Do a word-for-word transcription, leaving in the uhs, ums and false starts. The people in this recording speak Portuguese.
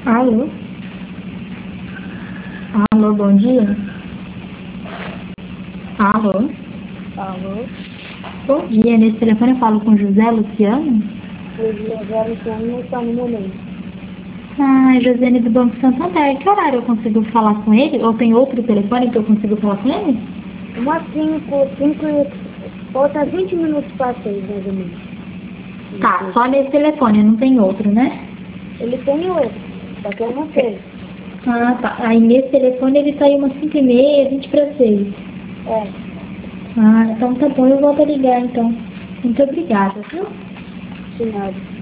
Alô? Alô, bom dia. Alô? Alô? Bom dia, nesse telefone eu falo com José Luciano? O José Luciano não está no momento. Ah, Josiane do Banco Santander. Que horário eu consigo falar com ele? Ou tem outro telefone que eu consigo falar com ele? Umas cinco, cinco, falta vinte minutos para seis, mais ou menos. Tá, só nesse telefone, não tem outro, né? Ele tem outro, só que eu não sei. Ah, tá. Aí nesse telefone ele tá aí umas cinco e meia, vinte para seis. É, Ah, então tá bom, eu volto a ligar então. Muito obrigada, viu? senhora.